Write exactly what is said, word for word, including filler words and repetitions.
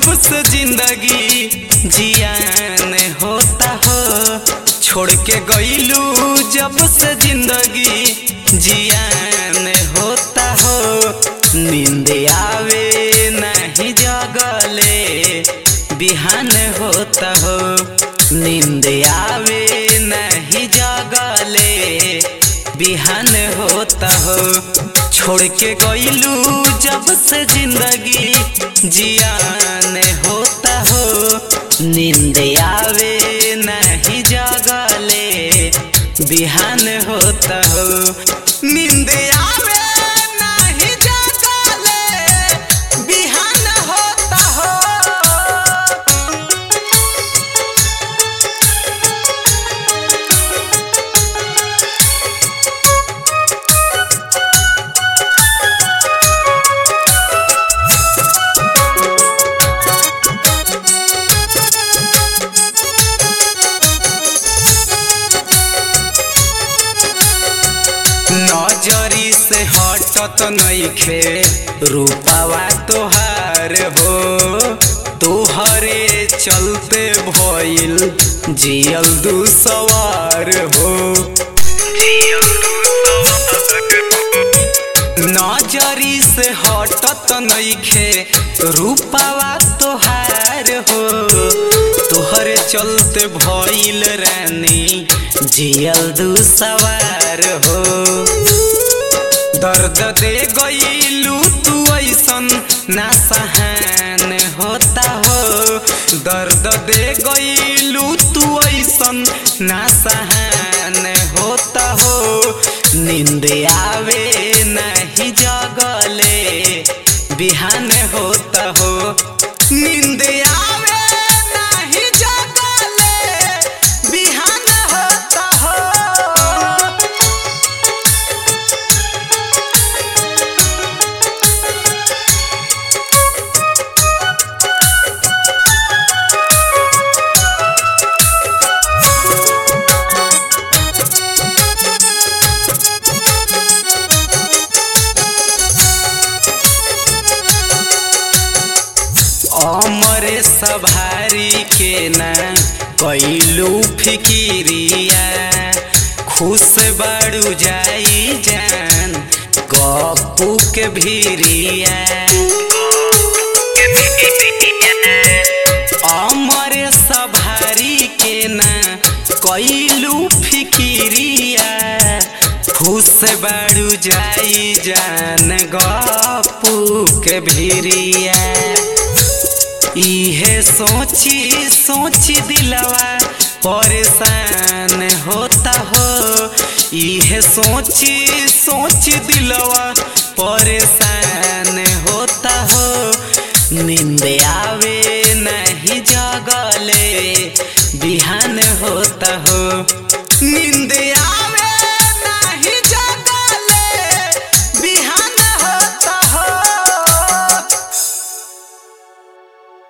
जब से जिंदगी जियान होता हो, छोड़ के गईलू जब से जिंदगी जियान होता हो। नींद आवे नहीं जगले बिहान होता हो, नींद आवे नहीं जगले बिहान होता हो। छोड़ के गईलू जब से जिंदगी जियान होता हो, नींद आवे नहीं जगले बिहान होता हो। नींद आवे नहीं जगले बिहान होता हो। नजरी से हटत नइखे रूपावा तोहार हो, तोहरे चलते भइल जियल दुसवार हो। नजरी से हटत नइखे रूपावा तोहार हो, तोहरे चलते भइल रानी जियल दुसवार हो। दर्द दे गईलू तू ऐसन ना सहन होता हो, दर्द दे गईलू तू ऐसन ना सहन होता हो। नींद आवे नहीं जगले बिहान होता हो, नींद आवे नहीं जगले बिहान होता हो। अमरे सभारी के ना कैलू फिकिरिया, खुश बाड़ू जाई जान गप्पू के भीरिया। अमरे सभारी के ना कैलू फिकिरिया, खुश बाड़ू जाई जान गप्पू के भीरिया। इहे सोची सोची दिलवा परेशान होता हो, इहे सोची सोची दिलवा परेशान होता हो। नींद आवे नहीं जगले बिहान होता हो।